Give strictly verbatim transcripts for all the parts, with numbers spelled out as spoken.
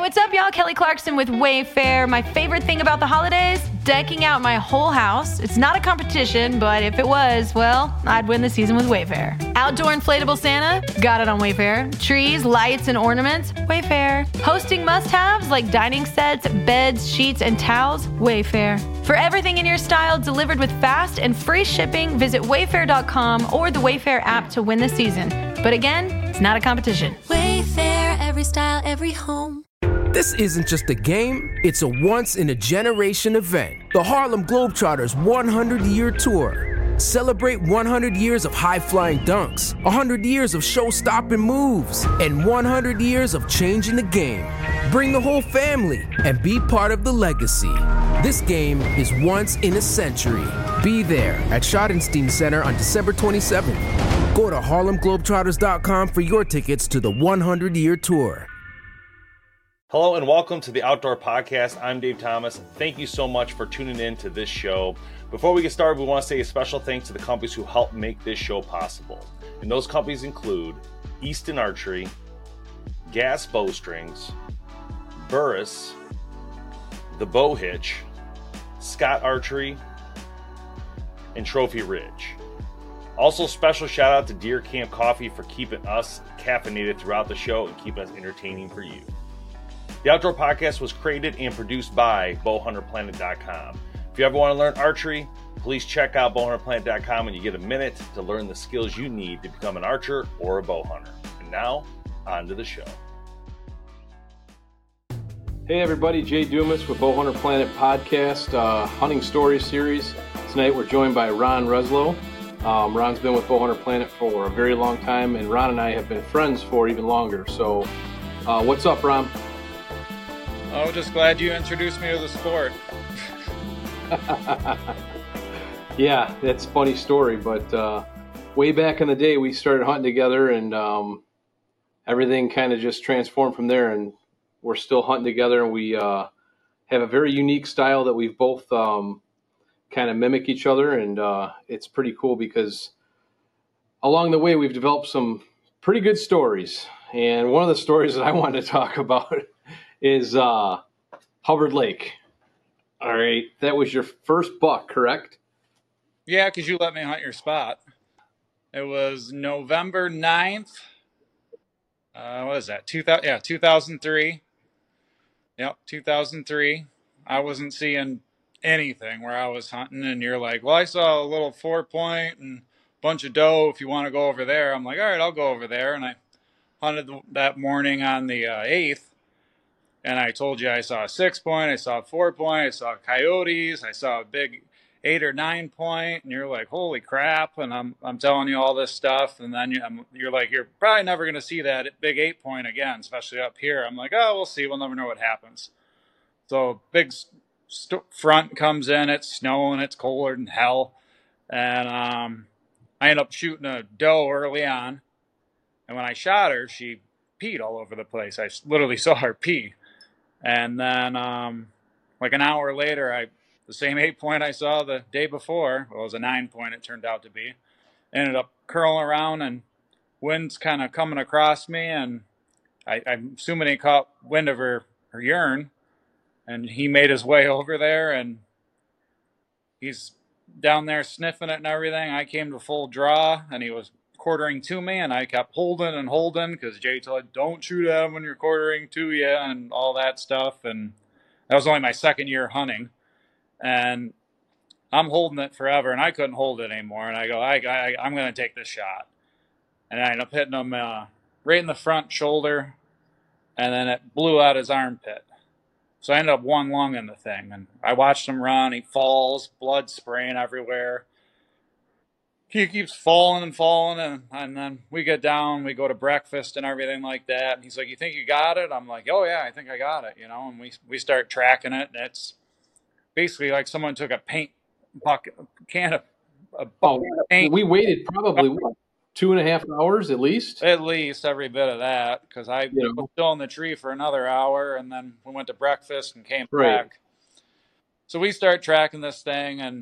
What's up, y'all? Kelly Clarkson with Wayfair. My favorite thing about the holidays? Decking out my whole house. It's not a competition, but if it was, well, I'd win the season with Wayfair. Outdoor inflatable Santa? Got it on Wayfair. Trees, lights, and ornaments? Wayfair. Hosting must-haves like dining sets, beds, sheets, and towels? Wayfair. For everything in your style delivered with fast and free shipping, visit wayfair dot com or the Wayfair app to win the season. But again, it's not a competition. Wayfair, every style, every home. This isn't just a game, it's a once-in-a-generation event. The Harlem Globetrotters one hundred year Tour. Celebrate one hundred years of high-flying dunks, one hundred years of show-stopping moves, and one hundred years of changing the game. Bring the whole family and be part of the legacy. This game is once in a century. Be there at Schottenstein Center on December twenty-seventh. Go to harlem globetrotters dot com for your tickets to the one hundred year Tour. Hello and welcome to the Outdoor Podcast. I'm Dave Thomas. Thank you so much for tuning in to this show. Before we get started, we want to say a special thanks to the companies who help make this show possible. And those companies include Easton Archery, Gas Bowstrings, Burris, The Bow Hitch, Scott Archery, and Trophy Ridge. Also, special shout out to Deer Camp Coffee for keeping us caffeinated throughout the show and keeping us entertaining for you. The Outdoor Podcast was created and produced by bow hunter planet dot com. If you ever want to learn archery, please check out bow hunter planet dot com and you get a minute to learn the skills you need to become an archer or a bow hunter. And now, on to the show. Hey everybody, Jay Dumas with Bowhunter Planet Podcast, uh, Hunting Stories Series. Tonight we're joined by Ron Reslow. Um, Ron's been with Bowhunter Planet for a very long time, and Ron and I have been friends for even longer. So, uh, what's up, Ron? Oh, just glad you introduced me to the sport. Yeah, that's a funny story, but uh, way back in the day, we started hunting together, and um, everything kind of just transformed from there, and we're still hunting together, and we uh, have a very unique style that we've both um, kind of mimic each other, and uh, it's pretty cool because along the way, we've developed some pretty good stories, and one of the stories that I wanted to talk about is uh, Hubbard Lake. All right, that was your first buck, correct? Yeah, because you let me hunt your spot. It was November ninth. Uh, what is that? two thousand, yeah, two thousand three. Yep, two thousand three. I wasn't seeing anything where I was hunting, and you're like, well, I saw a little four point and a bunch of doe if you want to go over there. I'm like, all right, I'll go over there. And I hunted that morning on the uh, eighth. And I told you I saw a six point, I saw a four point, I saw coyotes, I saw a big eight or nine point, and you're like, holy crap! And I'm I'm telling you all this stuff, and then you, I'm, you're like, you're probably never going to see that big eight point again, especially up here. I'm like, oh, we'll see, we'll never know what happens. So big st- front comes in, it's snowing, it's colder than hell, and um, I end up shooting a doe early on, and when I shot her, she peed all over the place. I literally saw her pee. And then, um, like an hour later, I the same eight point I saw the day before, well, it was a nine point it turned out to be, ended up curling around, and wind's kind of coming across me, and I, I'm assuming he caught wind of her, her urine, and he made his way over there, and he's down there sniffing it and everything. I came to full draw, and he was quartering to me, and I kept holding and holding because Jay told, don't shoot at him when you're quartering to you and all that stuff. And that was only my second year hunting, and I'm holding it forever, and I couldn't hold it anymore. And I go, I, I I'm going to take this shot, and I ended up hitting him uh, right in the front shoulder, and then it blew out his armpit. So I ended up one lung in the thing, and I watched him run. He falls, blood spraying everywhere. He keeps falling and falling, and, and then we get down, we go to breakfast and everything like that. And he's like, you think you got it? I'm like, oh, yeah, I think I got it, you know. And we we start tracking it, and it's basically like someone took a paint bucket, can of, a bucket Oh, of paint. we waited probably what, two and a half hours at least. At least every bit of that, because I You know. was still in the tree for another hour, and then we went to breakfast and came Right. back. So we start tracking this thing, and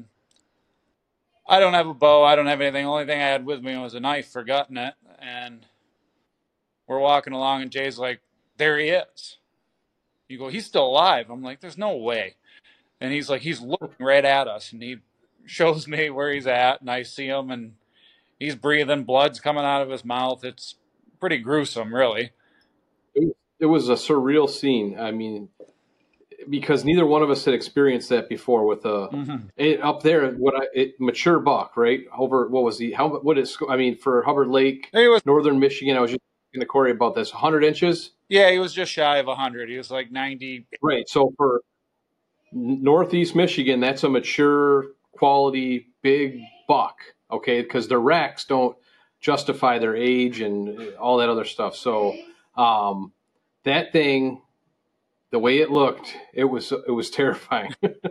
I don't have a bow. I don't have anything. The only thing I had with me was a knife for gutting it. And we're walking along, and Jay's like, there he is. You go, he's still alive. I'm like, there's no way. And he's like, he's looking right at us, and he shows me where he's at, and I see him, and he's breathing, blood's coming out of his mouth. It's pretty gruesome, really. It, it was a surreal scene. I mean, because neither one of us had experienced that before with a Mm-hmm. it, up there. What I it, mature buck, right? Over what was he? How what is? I mean, for Hubbard Lake, He was, Northern Michigan. I was just talking to Corey about this. one hundred inches, yeah, he was just shy of one hundred. He was like ninety. right? So for Northeast Michigan, that's a mature, quality, big buck. Okay, because the racks don't justify their age and all that other stuff. So um, that thing, the way it looked, it was it was terrifying.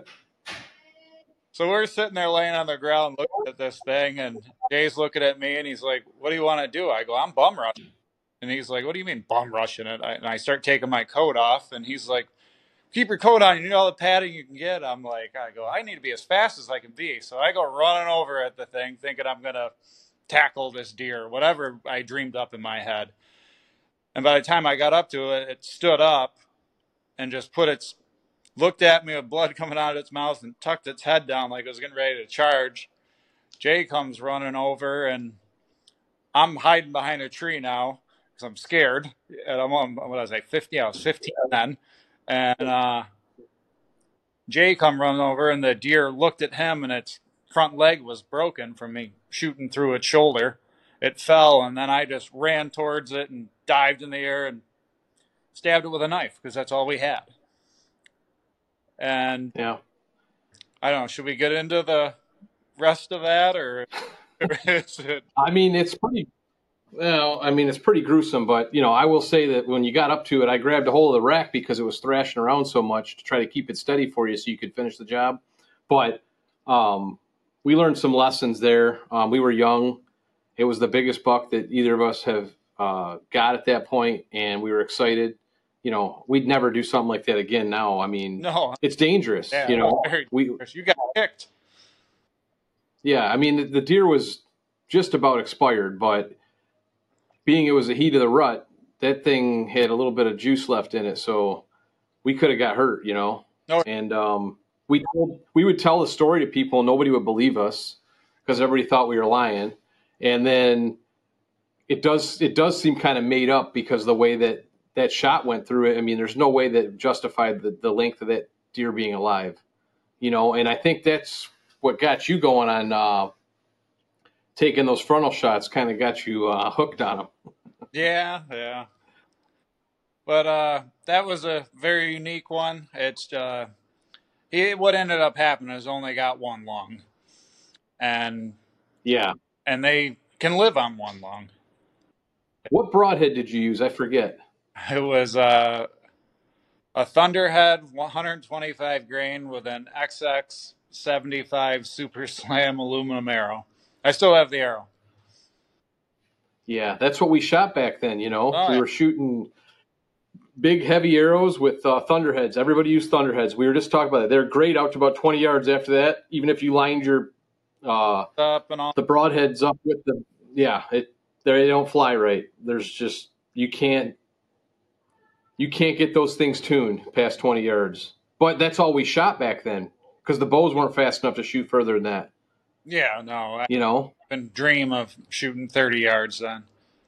So we're sitting there laying on the ground looking at this thing, and Jay's looking at me, and he's like, what do you want to do? I go, I'm bum rushing. And he's like, what do you mean bum rushing it? I, and I start taking my coat off, and he's like, keep your coat on. You need all the padding you can get. I'm like, I go, I need to be as fast as I can be. So I go running over at the thing, thinking I'm going to tackle this deer, whatever I dreamed up in my head. And by the time I got up to it, it stood up and just put its, looked at me with blood coming out of its mouth and tucked its head down like it was getting ready to charge. Jay comes running over, and I'm hiding behind a tree now because I'm scared. And I'm on, what was I, fifty? I was fifteen then. And uh, Jay come running over, and the deer looked at him, and its front leg was broken from me shooting through its shoulder. It fell, and then I just ran towards it and dived in the air and stabbed it with a knife because that's all we had. And Yeah. I don't know, should we get into the rest of that, or is it? I mean, it's pretty. Well, I mean, it's pretty gruesome, but you know, I will say that when you got up to it, I grabbed a hold of the rack because it was thrashing around so much to try to keep it steady for you so you could finish the job. But um, we learned some lessons there. Um, we were young. It was the biggest buck that either of us have uh, got at that point, and we were excited. You know, we'd never do something like that again now. I mean, No. it's dangerous. Yeah, you know, very we dangerous. You got kicked. yeah, I mean, the, the deer was just about expired, but being it was the heat of the rut, that thing had a little bit of juice left in it, so we could have got hurt, you know. No. And um, we told, we would tell the story to people, and nobody would believe us because everybody thought we were lying. And then it does it does seem kind of made up because the way that that shot went through it. I mean, there's no way that justified the, the length of that deer being alive, you know. And I think that's what got you going on. Uh, taking those frontal shots kind of got you uh, hooked on them. Yeah, yeah. But uh, that was a very unique one. It's uh, it, what ended up happening is only got one lung, and Yeah. and they can live on one lung. What broadhead did you use? I forget. It was uh, a Thunderhead one twenty-five grain with an X X seventy-five Super Slam aluminum arrow. I still have the arrow. Yeah, that's what we shot back then, you know. Oh, we yeah. were shooting big, heavy arrows with uh, Thunderheads. Everybody used Thunderheads. We were just talking about it. They're great out to about twenty yards after that, even if you lined your uh, Up and all. the broadheads up with the yeah, it they don't fly right. There's just you can't you can't get those things tuned past twenty yards. But that's all we shot back then because the bows weren't fast enough to shoot further than that. Yeah, no, I You know, didn't dream of shooting thirty yards then.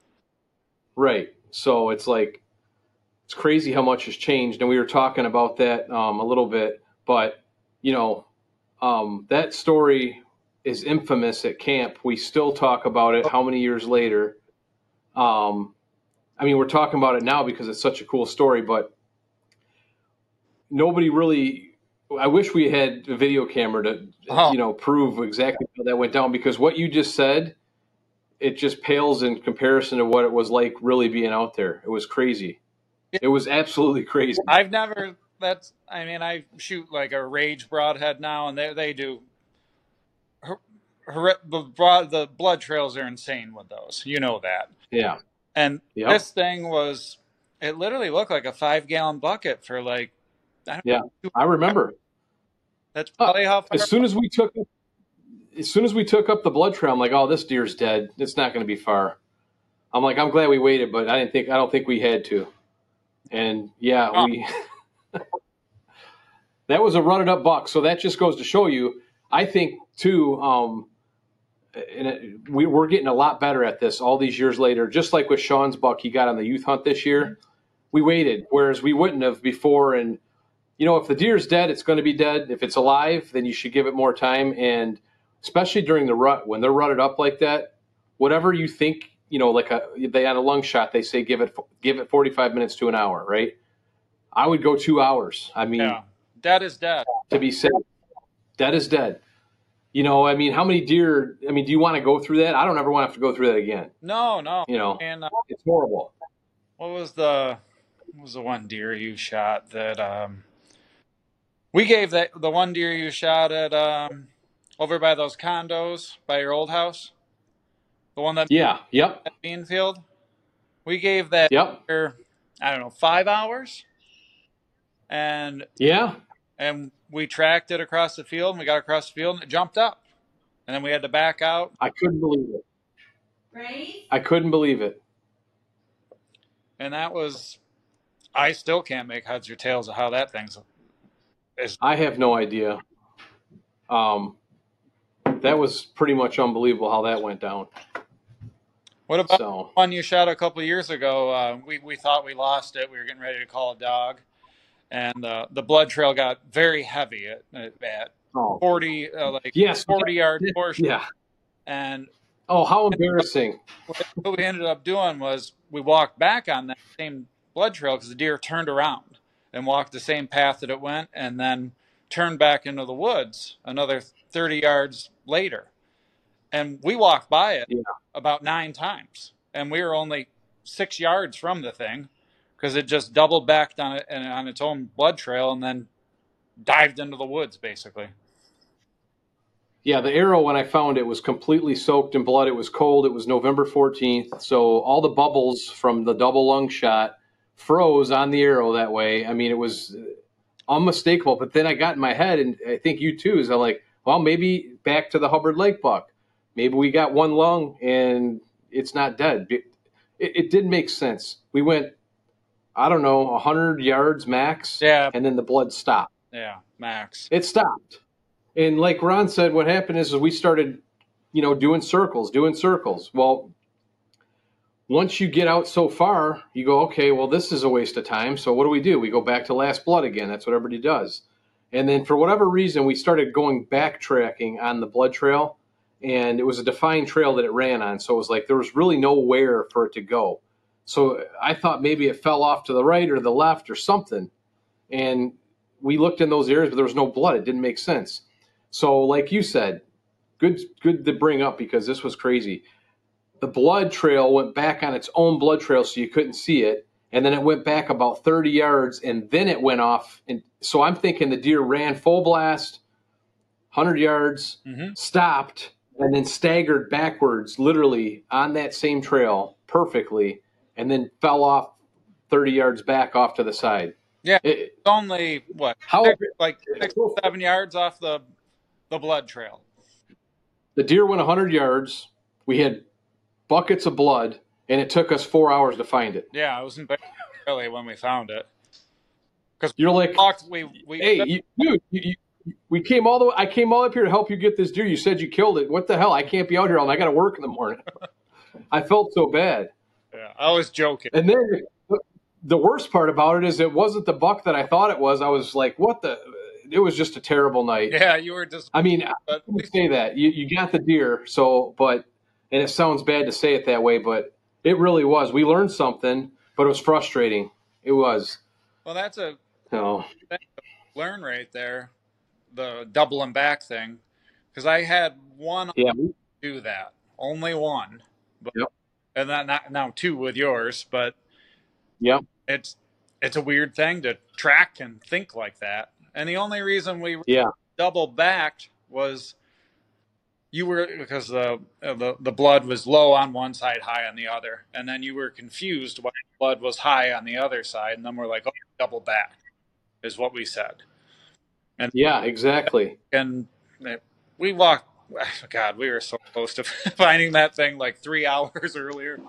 right? So it's like it's crazy how much has changed, and we were talking about that um, a little bit. But you know, um, that story is infamous at camp. We still talk about it. How many years later? Um, I mean, we're talking about it now because it's such a cool story, but nobody really. I wish we had a video camera to, Oh. you know, prove exactly how that went down. Because what you just said, it just pales in comparison to what it was like really being out there. It was crazy. It was absolutely crazy. I've never. That's. I mean, I shoot like a Rage broadhead now, and they they do. Her, her, the broad the blood trails are insane with those. You know that. Yeah. And Yep. this thing was. It literally looked like a five gallon bucket for like. I don't Yeah. know, I remember. That's probably how far. As soon as we took, as soon as we took up the blood trail, I'm like, "Oh, this deer's dead. It's not going to be far." I'm like, "I'm glad we waited, but I didn't think, I don't think we had to." And yeah, Oh. we That was a rutted up buck. So that just goes to show you, I think, too, um, and it, we, we're getting a lot better at this all these years later. Just like with Sean's buck he got on the youth hunt this year, we waited, whereas we wouldn't have before. And, you know, if the deer's dead, it's going to be dead. If it's alive, then you should give it more time. And especially during the rut, when they're rutted up like that, whatever you think, you know, like a, they on a lung shot, they say give it give it forty-five minutes to an hour, right? I would go two hours. I mean, Yeah. Dead is dead. to be safe, dead is dead. You know, I mean, how many deer, I mean, do you want to go through that? I don't ever want to have to go through that again. No, no. You know, And uh, it's horrible. what was the what was the one deer you shot that um we gave that the one deer you shot at um over by those condos by your old house? The one that Yeah. Yep. at Beanfield? We gave that Yep. deer, I don't know, five hours. And Yeah. and we tracked it across the field and we got across the field and it jumped up. And then we had to back out. I couldn't believe it. Right? I couldn't believe it. And that was I still can't make heads or tails of how that thing's is. I have no idea. Um, that was pretty much unbelievable how that went down. What about So, one you shot a couple of years ago? Uh, we, we thought we lost it. We were getting ready to call a dog. And uh, the blood trail got very heavy at, at oh, forty, uh, like yes. forty yard portion. Yeah. And Oh, how embarrassing. what we ended up doing was we walked back on that same blood trail because the deer turned around and walked the same path that it went and then turned back into the woods another thirty yards later. And we walked by it Yeah. about nine times. And we were only six yards from the thing because it just doubled back on it and on its own blood trail and then dived into the woods, basically. Yeah, the arrow, when I found it, was completely soaked in blood. It was cold. It was November fourteenth. So all the bubbles from the double lung shot froze on the arrow that way. I mean, it was unmistakable. But then I got in my head, and I think you too, is I'm like, well, maybe back to the Hubbard Lake buck. Maybe we got one lung and it's not dead. It, it didn't make sense. We went, I don't know, one hundred yards max, Yeah. and then the blood stopped. Yeah, max. It stopped. And like Ron said, what happened is, is we started, you know, doing circles, doing circles. Well, once you get out so far, you go, okay, well, this is a waste of time. So what do we do? We go back to last blood again. That's what everybody does. And then for whatever reason, we started going backtracking on the blood trail. And it was a defined trail that it ran on. So it was like there was really nowhere for it to go. So I thought maybe it fell off to the right or the left or something. And we looked in those areas, but there was no blood. It didn't make sense. So like you said, good good to bring up because this was crazy. The blood trail went back on its own blood trail so you couldn't see it. And then it went back about thirty yards and then it went off. And so I'm thinking the deer ran full blast, one hundred yards, Mm-hmm. stopped, and then staggered backwards literally on that same trail perfectly and then fell off thirty yards back off to the side. Yeah. It, It's only, what, how six, like six, seven yards off the the blood trail. the deer went one hundred yards. We had buckets of blood, and it took us four hours to find it. Yeah, I was in bed early when we found it. You're like, Walked, we, we, hey, you, dude, you, you, we came all the way. I came all up here to help you get this deer. You said you killed it. What the hell? I can't be out here all night. I got to work in the morning. I felt so bad. yeah, I was joking. And then the worst part about it is it wasn't the buck that I thought it was. I was like, what the? It was just a terrible night. Yeah, you were just, I mean, but I wouldn't say that. You, you got the deer, so, but, and it sounds bad to say it that way, but it really was. We learned something, but it was frustrating. It was. well, that's a You know, learn right there, the doubling back thing, because I had one yeah. do that, only one, but, Yep. and then not, now two with yours, but Yep. it's it's a weird thing to track and think like that. And the only reason we Yeah. double backed was you were because the, the the blood was low on one side, high on the other, and then you were confused why the blood was high on the other side, and then we're like, oh, double back is what we said. And Yeah, exactly. and it, we walked. God, we were so close to finding that thing like three hours earlier.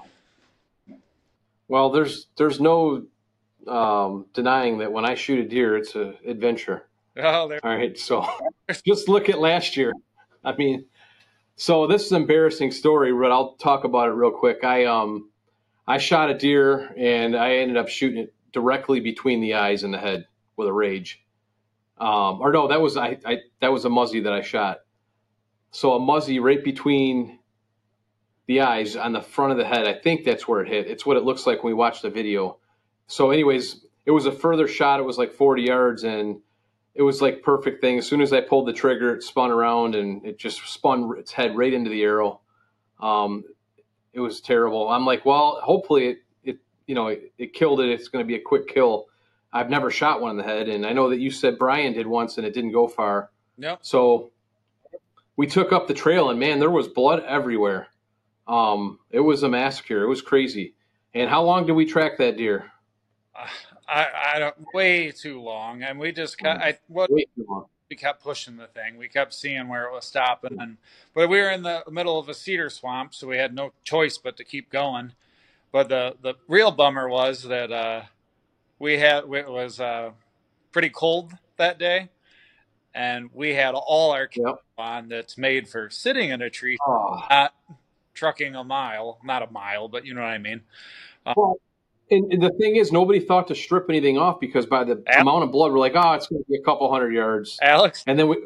Well, there's there's no um, denying that when I shoot a deer, it's an adventure. Oh, there. All right, so just look at last year. I mean, so this is an embarrassing story, but I'll talk about it real quick. I um, I shot a deer, and I ended up shooting it directly between the eyes and the head with a rage. Um, or no, that was I, I that was a muzzy that I shot. So a muzzy right between the eyes on the front of the head. I think that's where it hit. It's what it looks like when we watch the video. So anyways, it was a further shot. It was like forty yards, and it was like perfect thing. As soon as I pulled the trigger, it spun around and it just spun its head right into the arrow. Um, it was terrible. I'm like, well, hopefully it, it you know, it, it killed it. It's going to be a quick kill. I've never shot one in the head. And I know that you said Brian did once and it didn't go far. Yep. So we took up the trail and man, there was blood everywhere. Um, it was a massacre. It was crazy. And how long did we track that deer? Uh, I, I don't, way too long. And we just got, I, what, Way too long. we kept pushing the thing. We kept seeing where it was stopping. And, but we were in the middle of a cedar swamp, so we had no choice but to keep going. But the, the real bummer was that, uh, we had, it was, uh, pretty cold that day. And we had all our gear Yep. on that's made for sitting in a tree, Oh. not trucking a mile, not a mile, but you know what I mean? Well, and, and the thing is, nobody thought to strip anything off because by the Al- amount of blood, we're like, oh, it's going to be a couple hundred yards. Alex, And then we,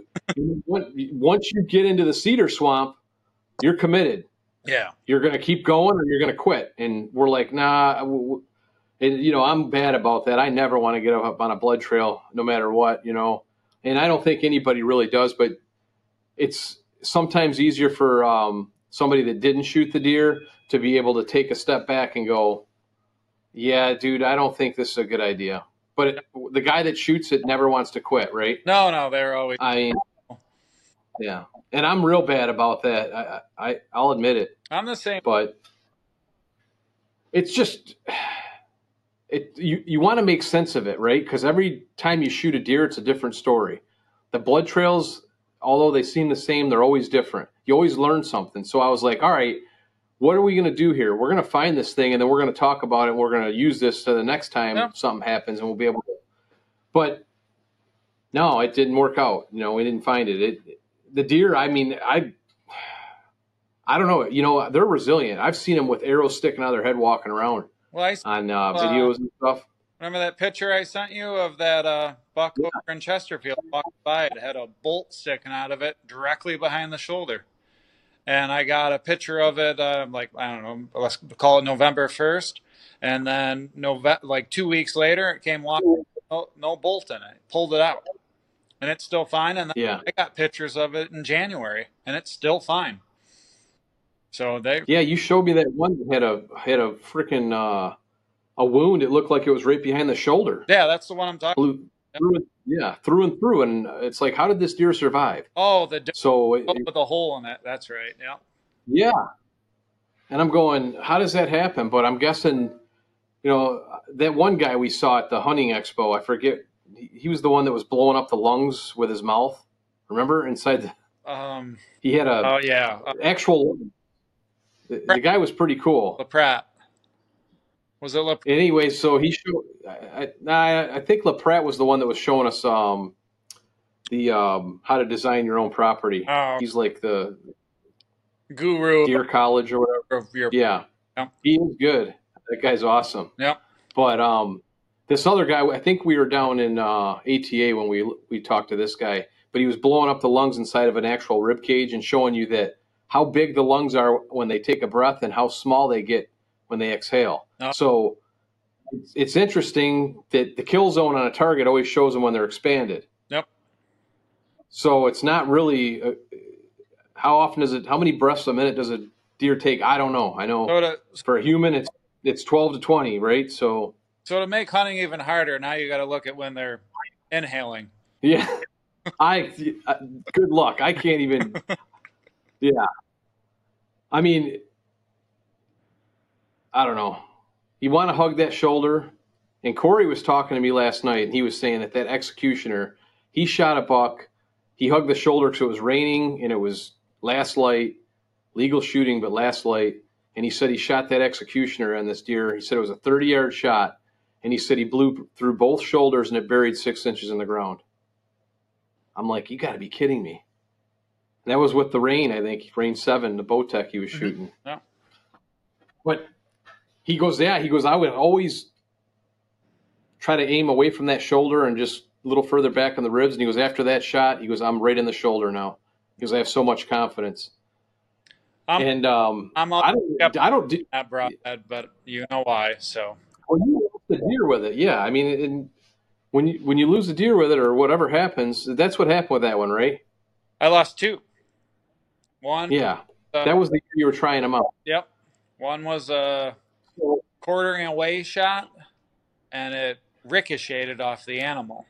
once you get into the cedar swamp, you're committed. yeah. You're going to keep going or you're going to quit. And we're like, nah. w- w- And, you know, I'm bad about that. I never want to get up on a blood trail no matter what, you know. And I don't think anybody really does, but it's sometimes easier for um, somebody that didn't shoot the deer to be able to take a step back and go, yeah, dude, I don't think this is a good idea. But it, the guy that shoots it never wants to quit, right? No, no, they're always, I mean, yeah. And I'm real bad about that. I, I, I'll admit it. I'm the same. But it's just, it you, you want to make sense of it, right? Because every time you shoot a deer, it's a different story. The blood trails, although they seem the same, they're always different. You always learn something. So I was like, all right, what are we going to do here? We're going to find this thing, and then we're going to talk about it, and we're going to use this so the next time Yeah. something happens, and we'll be able to. But no, it didn't work out. You know, we didn't find it. It the deer, I mean, I I don't know. You know, they're resilient. I've seen them with arrows sticking out of their head walking around Well, I on uh, Uh, videos and stuff. remember that picture I sent you of that uh, buck Yeah. over in Chesterfield walking by. It had a bolt sticking out of it directly behind the shoulder. And I got a picture of it, uh, like, I don't know, let's call it November first. And then Nove- like two weeks later, it came walking, no, no bolt in it. Pulled it out. And it's still fine. And then Yeah. I got pictures of it in January, and it's still fine. So they, Yeah, you showed me that one that had a had a freaking uh, a wound. It looked like it was right behind the shoulder. yeah, that's the one I'm talking Blue, through, and- yeah, through and through. And it's like, how did this deer survive? Oh, the doe So it, with a hole in it. That's right. Yeah. yeah. And I'm going, how does that happen? But I'm guessing, you know, that one guy we saw at the hunting expo, I forget, he he was the one that was blowing up the lungs with his mouth. Remember? Inside the, Um. he had a Oh yeah. Uh, actual, the, the guy was pretty cool. LaPratt. Was it LaPratt? Anyway, so he showed, I, I, nah, I think LaPratt was the one that was showing us um, the um, how to design your own property. Oh, He's like the guru Deer College or whatever. of your. Yeah, Yeah. he is good. That guy's awesome. Yep. But um, this other guy, I think we were down in uh, A T A when we we talked to this guy, but he was blowing up the lungs inside of an actual rib cage and showing you that how big the lungs are when they take a breath and how small they get when they exhale. Oh. So it's, it's interesting that the kill zone on a target always shows them when they're expanded. Yep. So it's not really uh, how often is it? How many breaths a minute does a deer take? I don't know. I know So to for a human, it's it's twelve to twenty, right? So so to make hunting even harder, now you got to look at when they're inhaling. yeah, I uh, good luck. I can't even. Yeah, I mean, I don't know. You want to hug that shoulder, and Corey was talking to me last night, and he was saying that that executioner, he shot a buck, he hugged the shoulder because it was raining and it was last light, legal shooting, but last light. And he said he shot that executioner on this deer. He said it was a thirty-yard shot, and he said he blew through both shoulders and it buried six inches in the ground. I'm like, you got to be kidding me. And that was with the rain, I think, rain seven, the Bowtech he was shooting. Mm-hmm. Yeah. But he goes, yeah, he goes, I would always try to aim away from that shoulder and just a little further back on the ribs. And he goes, after that shot, he goes, I'm right in the shoulder now. He goes, I have so much confidence. I'm, and um, I'm I don't, I don't do that broadhead, but you know why. So, well, you lose the deer with it, yeah. I mean, it, when you when you lose the deer with it or whatever happens, that's what happened with that one, right? I lost two. One, yeah, uh, that was the year you were trying them out. Yep, one was a quartering away shot, and it ricocheted off the animal.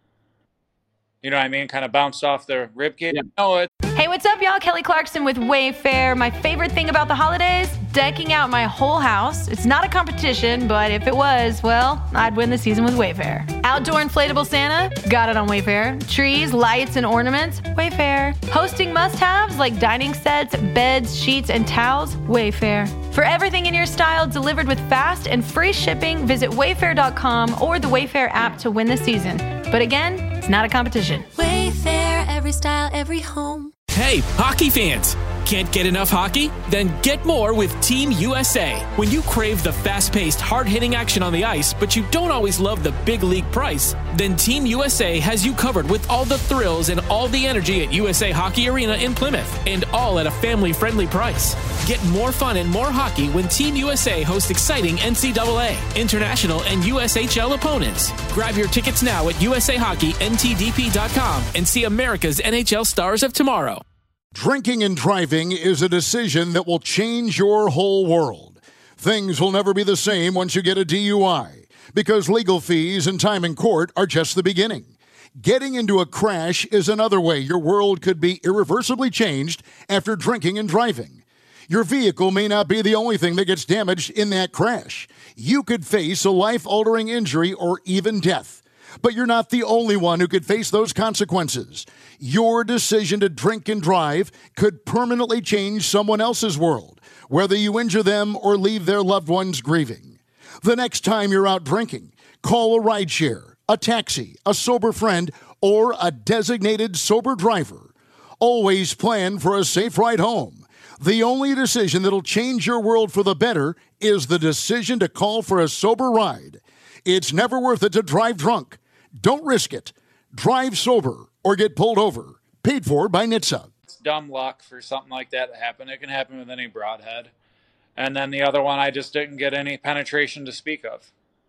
You know what I mean? Kind of bounced off the ribcage. Yeah. No, it. Hey, what's up, y'all? Kelly Clarkson with Wayfair. My favorite thing about the holidays, decking out my whole house. It's not a competition, but if it was, well, I'd win the season with Wayfair. Outdoor inflatable Santa, got it on Wayfair. Trees, lights, and ornaments, Wayfair. Hosting must-haves like dining sets, beds, sheets, and towels, Wayfair. For everything in your style delivered with fast and free shipping, visit wayfair dot com or the Wayfair app to win the season. But again, it's not a competition. Wayfair, every style, every home. Hey, hockey fans! Can't get enough hockey? Then get more with Team U S A. When you crave the fast-paced, hard-hitting action on the ice, but you don't always love the big league price, then Team U S A has you covered with all the thrills and all the energy at U S A Hockey Arena in Plymouth, and all at a family-friendly price. Get more fun and more hockey when Team U S A hosts exciting N C double A, international, and U S H L opponents. Grab your tickets now at U S A Hockey N T D P dot com and see America's N H L stars of tomorrow. Drinking and driving is a decision that will change your whole world. Things will never be the same once you get a D U I, because legal fees and time in court are just the beginning. Getting into a crash is another way your world could be irreversibly changed after drinking and driving. Your vehicle may not be the only thing that gets damaged in that crash. You could face a life-altering injury or even death. But you're not the only one who could face those consequences. Your decision to drink and drive could permanently change someone else's world, whether you injure them or leave their loved ones grieving. The next time you're out drinking, call a rideshare, a taxi, a sober friend, or a designated sober driver. Always plan for a safe ride home. The only decision that'll change your world for the better is the decision to call for a sober ride. It's never worth it to drive drunk. Don't risk it. Drive sober or get pulled over. Paid for by N H T S A. It's dumb luck for something like that to happen. It can happen with any broadhead. And then the other one, I just didn't get any penetration to speak of.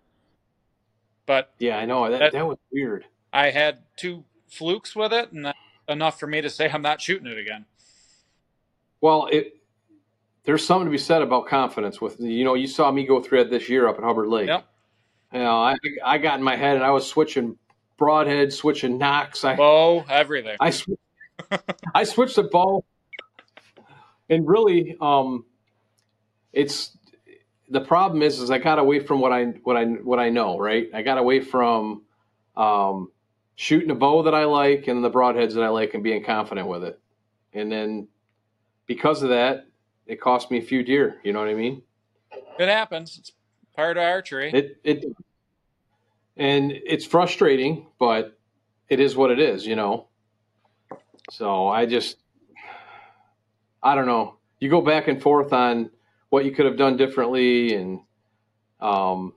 But yeah, I know. That, that, that was weird. I had two flukes with it, and that's enough for me to say I'm not shooting it again. Well, it, there's something to be said about confidence. With you know, you saw me go through it this year up at Hubbard Lake. Yep. You know, I I got in my head and I was switching broadhead, switching knocks. I, bow, everything. I sw- I switched the bow, and really, um, it's the problem is is I got away from what I what I what I know. Right, I got away from um, shooting a bow that I like and the broadheads that I like and being confident with it, and then because of that, it cost me a few deer. You know what I mean? It happens. It's part of archery. It it and it's frustrating, but it is what it is, you know. So I just I don't know. You go back and forth on what you could have done differently, and um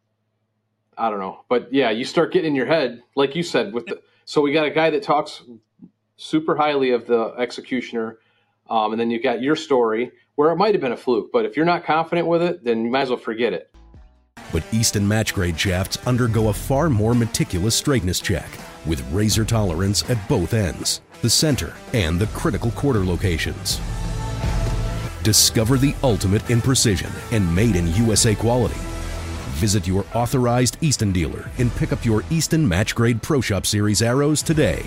I don't know. But yeah, you start getting in your head, like you said, with the so we got a guy that talks super highly of the executioner, um, and then you got your story where it might have been a fluke, but if you're not confident with it, then you might as well forget it. But Easton match grade shafts undergo a far more meticulous straightness check with razor tolerance at both ends, the center, and the critical quarter locations. Discover the ultimate in precision and made in U S A quality. Visit your authorized Easton dealer and pick up your Easton match grade Pro Shop Series arrows today.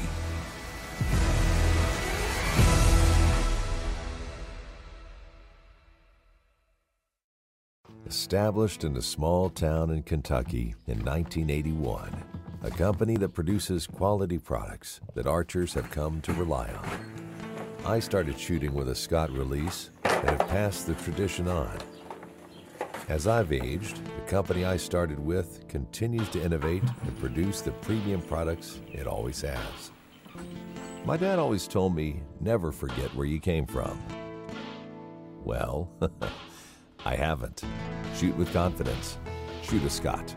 Established in a small town in Kentucky in nineteen eighty-one, a company that produces quality products that archers have come to rely on. I started shooting with a Scott release and have passed the tradition on. As I've aged, the company I started with continues to innovate and produce the premium products it always has. My dad always told me never forget where you came from. Well, I haven't. Shoot with confidence. Shoot a Scott.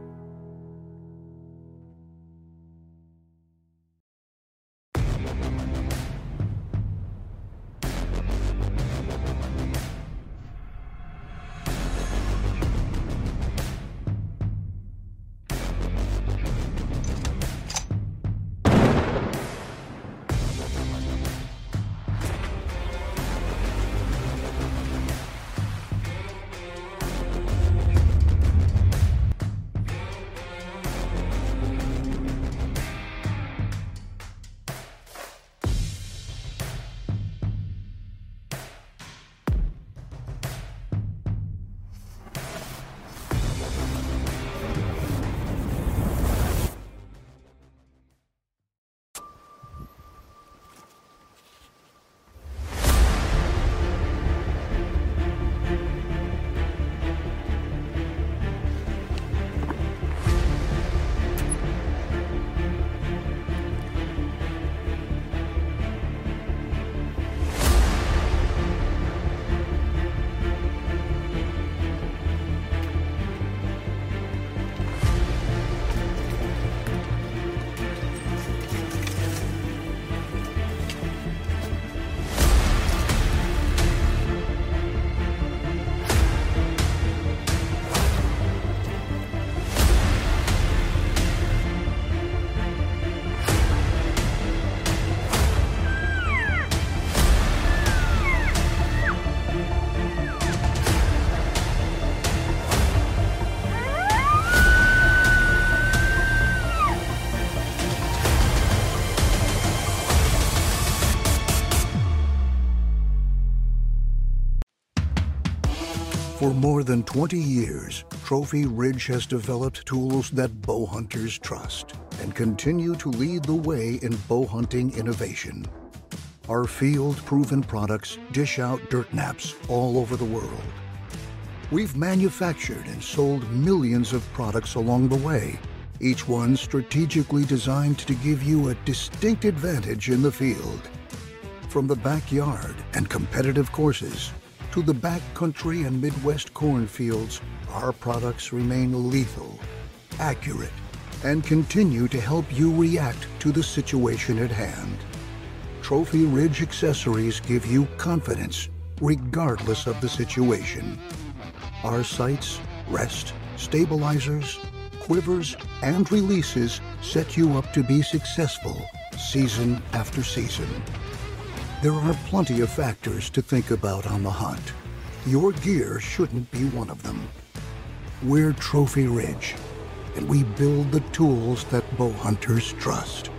For more than twenty years, Trophy Ridge has developed tools that bow hunters trust and continue to lead the way in bow hunting innovation. Our field-proven products dish out dirt naps all over the world. We've manufactured and sold millions of products along the way, each one strategically designed to give you a distinct advantage in the field. From the backyard and competitive courses to the backcountry and Midwest cornfields, our products remain lethal, accurate, and continue to help you react to the situation at hand. Trophy Ridge accessories give you confidence regardless of the situation. Our sights, rest, stabilizers, quivers, and releases set you up to be successful season after season. There are plenty of factors to think about on the hunt. Your gear shouldn't be one of them. We're Trophy Ridge, and we build the tools that bow hunters trust.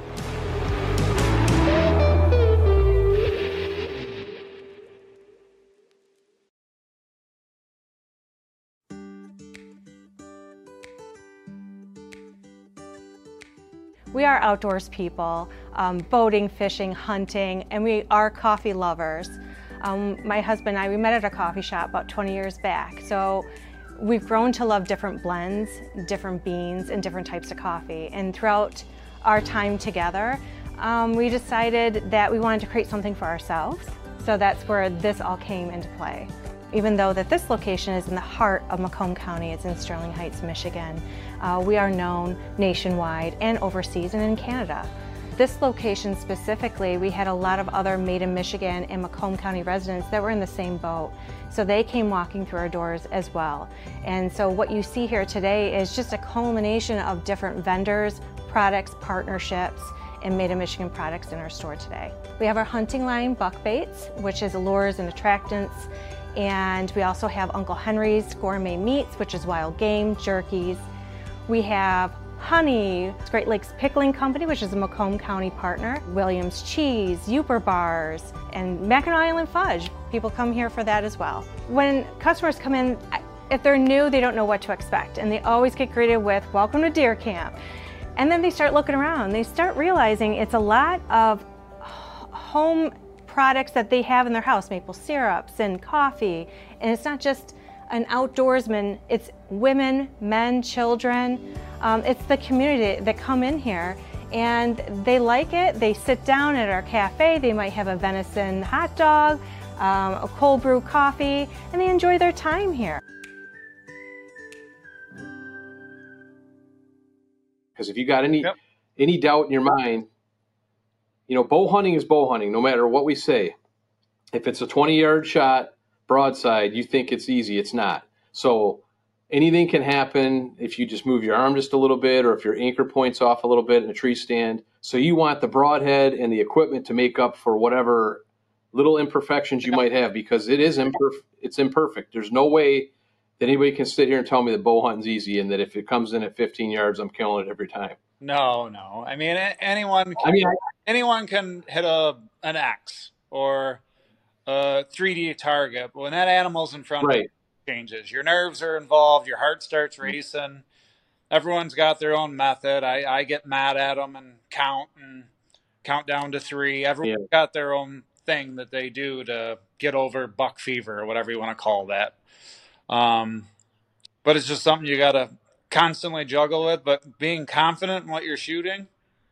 We are outdoors people, um, boating, fishing, hunting, and we are coffee lovers. Um, my husband and I, we met at a coffee shop about twenty years back. So we've grown to love different blends, different beans, and different types of coffee. And throughout our time together, um, we decided that we wanted to create something for ourselves. So that's where this all came into play. Even though that this location is in the heart of Macomb County, it's in Sterling Heights, Michigan, uh, we are known nationwide and overseas and in Canada. This location specifically, we had a lot of other Made in Michigan and Macomb County residents that were in the same boat. So they came walking through our doors as well. And so what you see here today is just a culmination of different vendors, products, partnerships, and Made in Michigan products in our store today. We have our hunting line, Buck Baits, which is lures and attractants. And we also have Uncle Henry's Gourmet Meats, which is wild game, jerkies. We have Honey, Great Lakes Pickling Company, which is a Macomb County partner. Williams Cheese, Uper Bars, and Mackinac Island Fudge. People come here for that as well. When customers come in, if they're new, they don't know what to expect. And they always get greeted with, welcome to deer camp. And then they start looking around. They start realizing it's a lot of home products that they have in their house, maple syrups and coffee. And it's not just an outdoorsman, it's women, men, children. Um, it's the community that come in here and they like it. They sit down at our cafe. They might have a venison hot dog, um, a cold brew coffee, and they enjoy their time here. Because if you got any yep. any doubt in your mind, you know, bow hunting is bow hunting, no matter what we say. If it's a twenty-yard shot, broadside, you think it's easy. It's not. So anything can happen if you just move your arm just a little bit, or if your anchor points off a little bit in a tree stand. So you want the broadhead and the equipment to make up for whatever little imperfections you might have, because it is imperfect. It's imperfect. There's no way that anybody can sit here and tell me that bow hunting's easy and that if it comes in at fifteen yards, I'm killing it every time. No, no. I mean, anyone. Can, I mean, I, anyone can hit a an X or a three D target, but when that animal's in front right. of you, it changes. Your nerves are involved. Your heart starts racing. Everyone's got their own method. I, I get mad at them and count and count down to three. Everyone's yeah. got their own thing that they do to get over buck fever or whatever you want to call that. Um, but it's just something you got to constantly juggle with, but being confident in what you're shooting.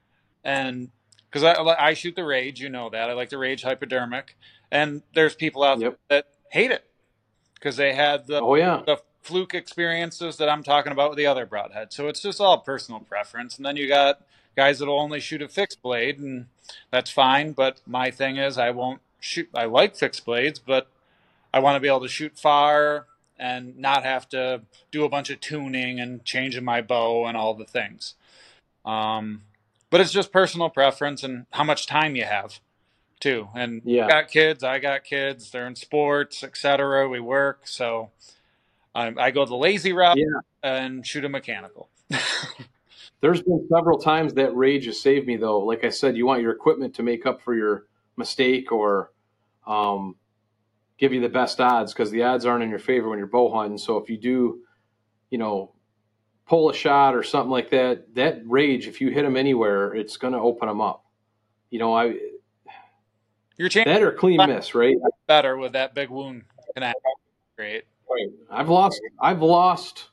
And because I, I shoot the Rage, you know that. I like the Rage hypodermic. And there's people out yep. there that hate it because they had the, oh, yeah. the fluke experiences that I'm talking about with the other broadhead. So it's just all personal preference. And then you got guys that will only shoot a fixed blade, and that's fine. But my thing is I won't shoot. I like fixed blades, but I want to be able to shoot far and not have to do a bunch of tuning and changing my bow and all the things. Um, but it's just personal preference and how much time you have too. And yeah. you got kids, I got kids, they're in sports, et cetera. We work. So I, I go the lazy route yeah. and shoot a mechanical. There's been several times that Rage has saved me though. Like I said, you want your equipment to make up for your mistake or, um, give you the best odds, because the odds aren't in your favor when you're bow hunting. So if you do, you know, pull a shot or something like that, that Rage, if you hit them anywhere, it's going to open them up. You know, I Your chance that or clean miss, right? Better with that big wound. Great. Right. I've lost. I've lost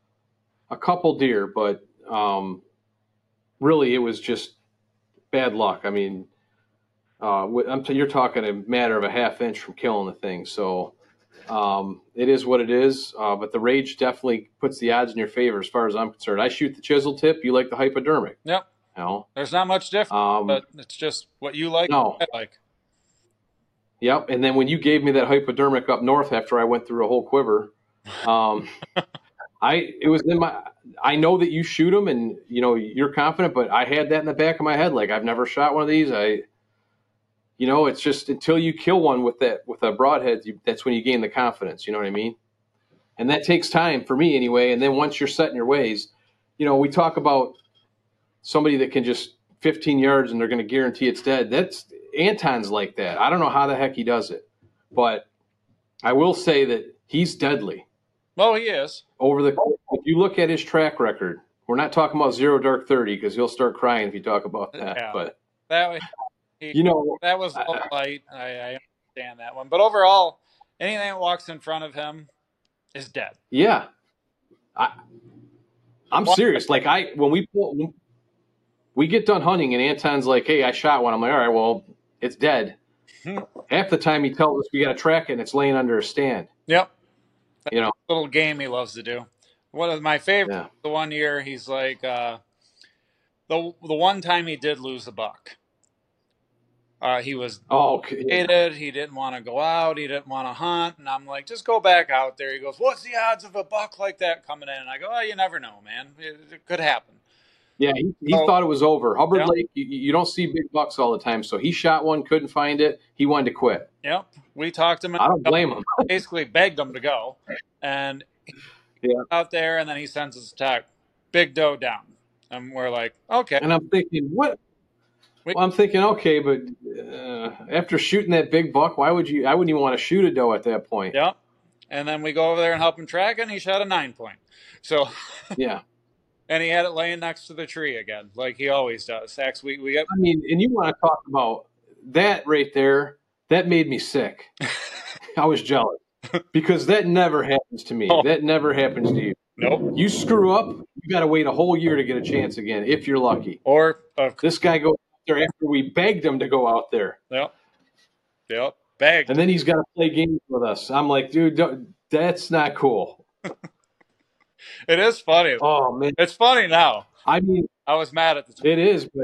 a couple deer, but um, really it was just bad luck. I mean. Uh, I'm t- you're talking a matter of a half inch from killing the thing. So um, it is what it is. Uh, but the Rage definitely puts the odds in your favor as far as I'm concerned. I shoot the chisel tip. You like the hypodermic. Yep. You know? There's not much difference, um, but it's just what you like. No. I like. Yep. And then when you gave me that hypodermic up north after I went through a whole quiver, um, I it was in my. I know that you shoot them and you know you're confident, but I had that in the back of my head. Like I've never shot one of these. I. You know, it's just until you kill one with that with a broadhead, you, that's when you gain the confidence. You know what I mean? And that takes time for me anyway. And then once you're set in your ways, you know, we talk about somebody that can just fifteen yards and they're going to guarantee it's dead. That's Anton's like that. I don't know how the heck he does it, but I will say that he's deadly. Well, he is. Over the if you look at his track record, we're not talking about zero dark thirty because he'll start crying if you talk about that. Yeah, but that way. You know, that was a little light. I, I understand that one. But overall, anything that walks in front of him is dead. Yeah. I, I'm serious. Like, I when we pull, when we get done hunting and Anton's like, hey, I shot one. I'm like, all right, well, it's dead. Half the time he tells us we got to track it and it's laying under a stand. Yep. That's you know, a little game he loves to do. One of my favorites, yeah. the one year he's like, uh, the the one time he did lose a buck. Uh, he was oh, okay. hated. He didn't want to go out. He didn't want to hunt. And I'm like, just go back out there. He goes, what's the odds of a buck like that coming in? And I go, oh, you never know, man. It, it could happen. Yeah, he, he so, thought it was over. Hubbard yeah. Lake, you, you don't see big bucks all the time. So he shot one, couldn't find it. He wanted to quit. Yep. We talked to him. I don't blame him. Basically begged him to go. And yeah. out there, and then he sends his attack. Big doe down. And we're like, okay. And I'm thinking, what? Well, I'm thinking, okay, but uh, after shooting that big buck, why would you? I wouldn't even want to shoot a doe at that point. Yep. And then we go over there and help him track it, and he shot a nine point. So yeah. And he had it laying next to the tree again, like he always does. Actually, we, we got. I mean, and you want to talk about that right there? That made me sick. I was jealous because that never happens to me. Oh. That never happens to you. Nope. You screw up, you got to wait a whole year to get a chance again if you're lucky. Or of this guy goes out there after we begged him to go out there. Yep. Yep. Begged. And then he's got to play games with us. I'm like, dude, don't, that's not cool. It is funny. Oh, man. It's funny now. I mean, I was mad at the time. It is, but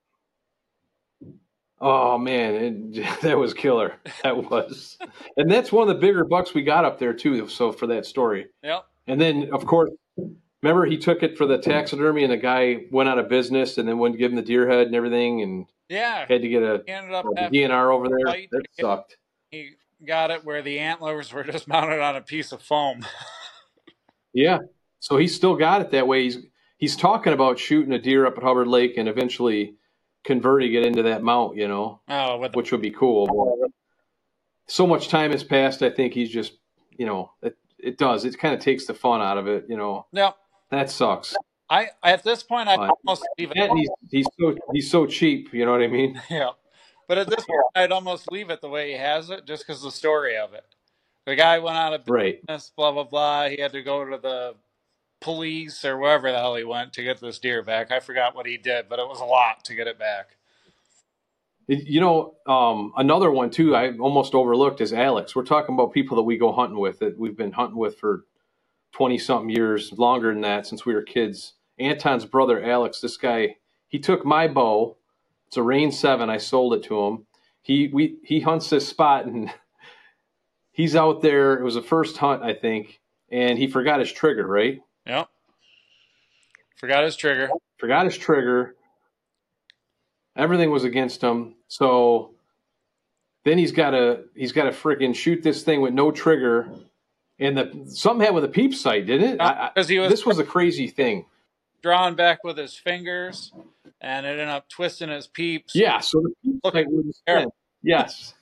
oh, man, it, that was killer. That was. And that's one of the bigger bucks we got up there, too, so for that story. Yep. And then, of course, remember he took it for the taxidermy and the guy went out of business and then wouldn't give him the deer head and everything and yeah, had to get a, he ended up a D N R over there. That sucked. He got it where the antlers were just mounted on a piece of foam. Yeah. So he still got it that way. He's he's talking about shooting a deer up at Hubbard Lake and eventually converting it into that mount, you know, oh, with the- which would be cool. But so much time has passed. I think he's just, you know, it, it does. It kind of takes the fun out of it, you know. Yep. That sucks. I at this point I But- almost leave And it. he's he's so he's so cheap, you know what I mean? Yeah. But at this point I'd almost leave it the way he has it, just because the story of it. The guy went out of Right. business, blah blah blah. He had to go to the police or wherever the hell he went to get this deer back. I forgot what he did, but it was a lot to get it back. You know, um, another one too I almost overlooked is Alex. We're talking about people that we go hunting with that we've been hunting with for twenty something years, longer than that, since we were kids. Anton's brother Alex, this guy, he took my bow. It's a Rain seven. I sold it to him. He we he hunts this spot and he's out there. It was the first hunt, I think, and he forgot his trigger, right? Yep. Forgot his trigger. Forgot his trigger. Everything was against him. So then he's got to he's got to freaking shoot this thing with no trigger. And the something happened with the peep sight, didn't it? I, Because he was this was a crazy thing. drawing back with his fingers, and it ended up twisting his peeps. Yeah, so the peep sight wouldn't spin. Yes.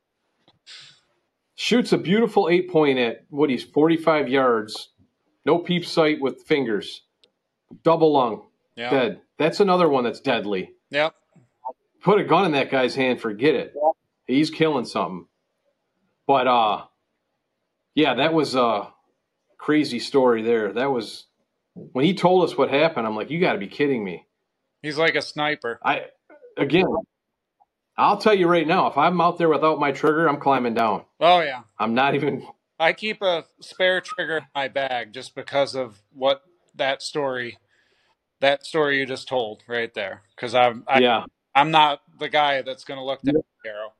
Shoots a beautiful eight point at what he's forty-five yards. No peep sight with fingers. Double lung. Yeah. Dead. That's another one that's deadly. Yep. Put a gun in that guy's hand, forget it. He's killing something. But uh yeah, that was a crazy story there. That was when he told us what happened, I'm like, you gotta be kidding me. He's like a sniper. I again I'll tell you right now, if I'm out there without my trigger, I'm climbing down. Oh yeah. I'm not even I keep a spare trigger in my bag just because of what that story, that story you just told right there. Because I'm, I, yeah. I'm not the guy that's going to look down the arrow.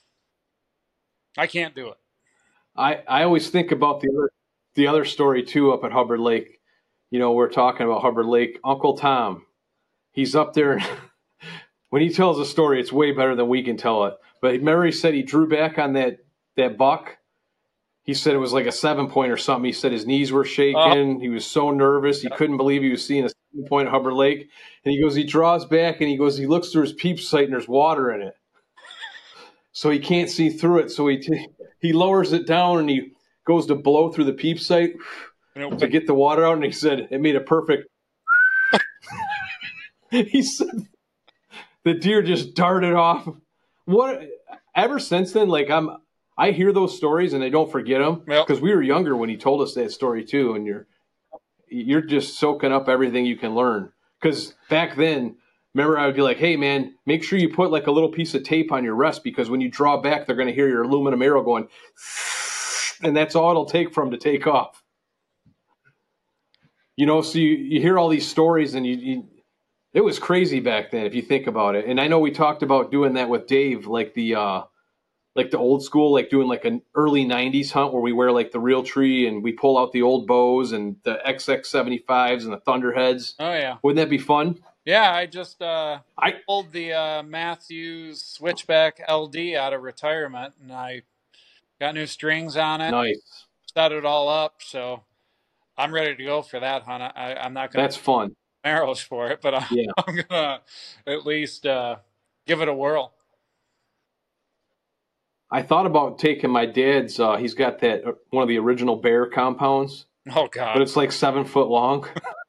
I can't do it. I, I always think about the other the other story too up at Hubbard Lake. You know, we're talking about Hubbard Lake. Uncle Tom, he's up there. When he tells a story, it's way better than we can tell it. But remember, he said he drew back on that that buck. He said it was like a seven point or something. He said his knees were shaking. Oh. He was so nervous. He couldn't believe he was seeing a seven point at Hubbard Lake. And he goes, he draws back and he goes, he looks through his peep sight and there's water in it. So he can't see through it. So he t- he lowers it down and he goes to blow through the peep sight to get the water out. And he said it made a perfect. He said the deer just darted off. What? Ever since then, like I'm. I hear those stories and I don't forget them because yep. we were younger when he told us that story too. And you're, you're just soaking up everything you can learn. Because back then, remember I would be like, hey man, make sure you put like a little piece of tape on your rest because when you draw back, they're going to hear your aluminum arrow going, and that's all it'll take for them to take off. You know, so you, you hear all these stories and you, you, it was crazy back then if you think about it. And I know we talked about doing that with Dave, like the, uh, like the old school, like doing like an early nineties hunt where we wear like the real tree and we pull out the old bows and the X X seventy-fives and the Thunderheads. Oh, yeah. Wouldn't that be fun? Yeah, I just uh, I pulled the uh, Matthews Switchback L D out of retirement and I got new strings on it. Nice. Set it all up, so I'm ready to go for that hunt. I, I'm not going to That's fun. arrows for it, but I'm, yeah. I'm going to at least uh, give it a whirl. I thought about taking my dad's, uh, he's got that, uh, one of the original bear compounds. Oh, God. But it's like seven foot long.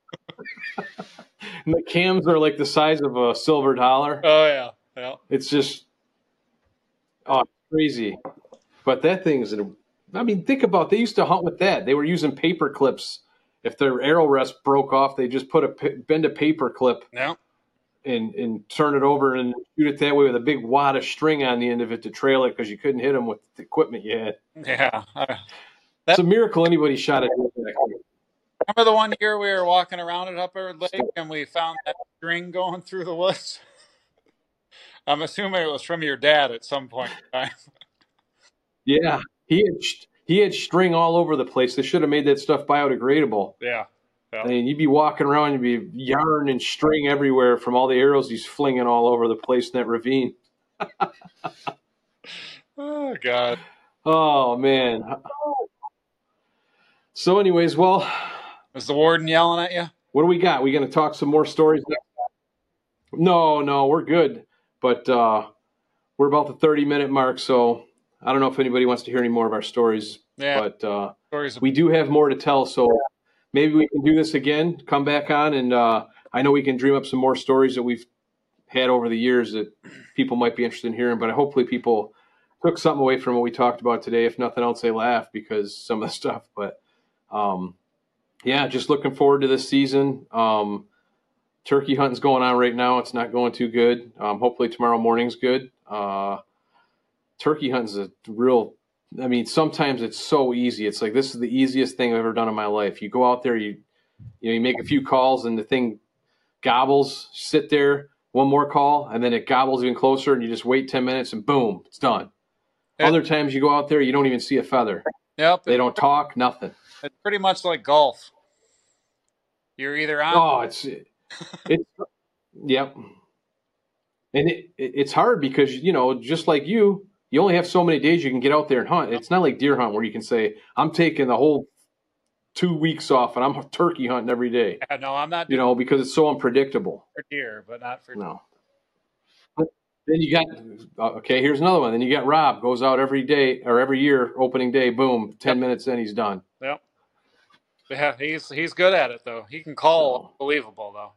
And the cams are like the size of a silver dollar. Oh, yeah. Yeah. It's just, oh, crazy. But that thing is, I mean, think about, they used to hunt with that. They were using paper clips. If their arrow rest broke off, they just put a, bend a paper clip. Yeah. and and turn it over and shoot it that way with a big wad of string on the end of it to trail it because you couldn't hit them with the equipment you had. Yeah. Uh, it's a miracle anybody shot it. Remember the one year we were walking around at Upper Lake and we found that string going through the woods? I'm assuming it was from your dad at some point in time. Yeah, he had he had string all over the place. They should have made that stuff biodegradable. Yeah. Yeah. I mean, you'd be walking around, you'd be yarn and string everywhere from all the arrows he's flinging all over the place in that ravine. Oh, God. Oh, man. So anyways, well. Was the warden yelling at you? What do we got? We going to talk some more stories next time? No, no, we're good. But uh, we're about the thirty-minute mark, so I don't know if anybody wants to hear any more of our stories. Yeah. But uh, stories we do have more to tell, so maybe we can do this again, come back on, and uh, I know we can dream up some more stories that we've had over the years that people might be interested in hearing, but hopefully people took something away from what we talked about today. If nothing else, they laugh because some of the stuff. But, um, yeah, just looking forward to this season. Um, turkey hunting's going on right now. It's not going too good. Um, hopefully tomorrow morning's good. Uh, turkey hunting's a real I mean, sometimes it's so easy. It's like, this is the easiest thing I've ever done in my life. You go out there, you you know, you make a few calls and the thing gobbles, sit there, one more call, and then it gobbles even closer and you just wait ten minutes and boom, it's done. Yeah. Other times you go out there, you don't even see a feather. Yep. They don't talk, nothing. It's pretty much like golf. You're either on. Oh, it's, it's, yep. And it, it it's hard because, you know, just like you, you only have so many days you can get out there and hunt. It's not like deer hunt where you can say, I'm taking the whole two weeks off and I'm turkey hunting every day. Yeah, no, I'm not. You know, because it's so unpredictable. For deer, but not for no. But then you got, okay, here's another one. Then you got Rob, goes out every day or every year, opening day, boom, ten yep. minutes in, he's done. Yep. Yeah, he's he's good at it, though. He can call so, unbelievable, though.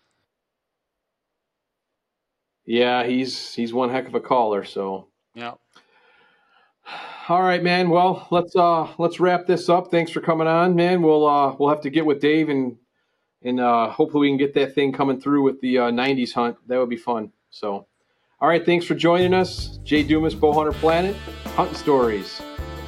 Yeah, he's he's one heck of a caller, so. Yeah. All right, man. Well, let's uh let's wrap this up. Thanks for coming on, man. We'll uh we'll have to get with Dave and and uh hopefully we can get that thing coming through with the uh, nineties hunt. That would be fun. So, all right, thanks for joining us, Jay Dumas, Bowhunter Planet, Hunting Stories.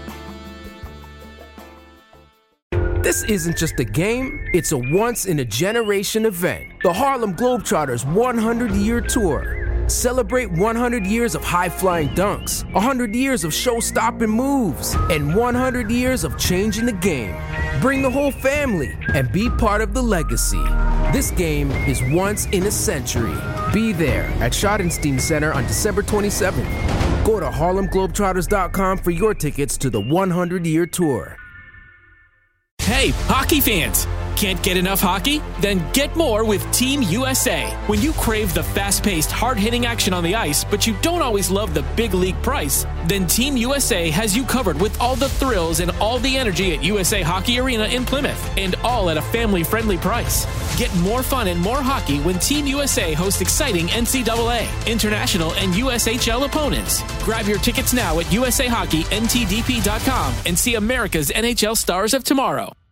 This isn't just a game; it's a once-in-a-generation event. The Harlem Globetrotters one hundred year Tour. Celebrate one hundred years of high-flying dunks, one hundred years of show-stopping moves, and one hundred years of changing the game. Bring the whole family and be part of the legacy. This game is once in a century. Be there at Schottenstein Center on December twenty-seventh. Go to Harlem Globetrotters dot com for your tickets to the one hundred year Tour. Hey, hockey fans! Can't get enough hockey? Then get more with Team U S A. When you crave the fast-paced, hard-hitting action on the ice, but you don't always love the big league price, then Team U S A has you covered with all the thrills and all the energy at U S A Hockey Arena in Plymouth, and all at a family-friendly price. Get more fun and more hockey when Team U S A hosts exciting N C double A, international, and U S H L opponents. Grab your tickets now at U S A Hockey N T D P dot com and see America's N H L stars of tomorrow.